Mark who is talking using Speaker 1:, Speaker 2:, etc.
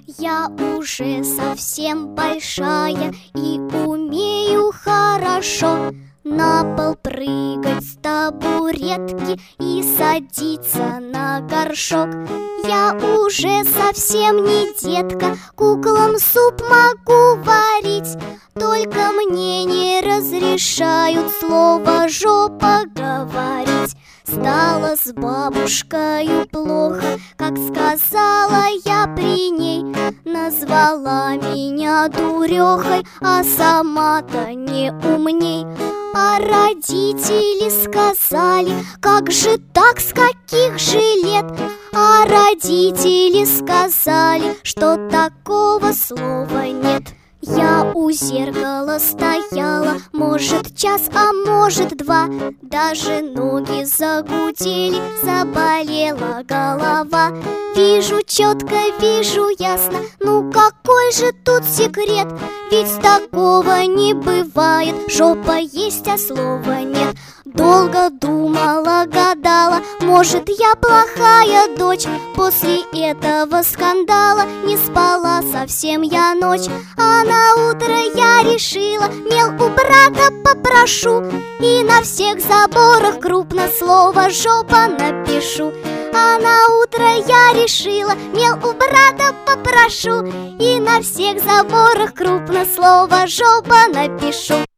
Speaker 1: Я уже совсем большая и умею хорошо на пол прыгать с табуретки и садиться на горшок. Я уже совсем не детка, куклам суп могу варить, только мне не разрешают слово «жопа» говорить. Стало с бабушкою плохо, как сказала я при ней. Назвала меня дурехой, а сама-то не умней. А родители сказали: как же так, с каких же лет? А родители сказали, что такого слова нет. Я у зеркала стояла, может, час, а может, два. Даже ноги загудели, заболела голова. Вижу четко, вижу ясно, ну какой же тут секрет? Ведь такого не бывает, жопа есть, а слова нет. Долго думала, гадала, может, я плохая дочь. После этого скандала не спала совсем я ночь. А на утро я решила, мел у брата попрошу, и на всех заборах крупно слово «жопа» напишу. А на утро я решила, мел у брата попрошу, и на всех заборах крупно слово «жопа» напишу.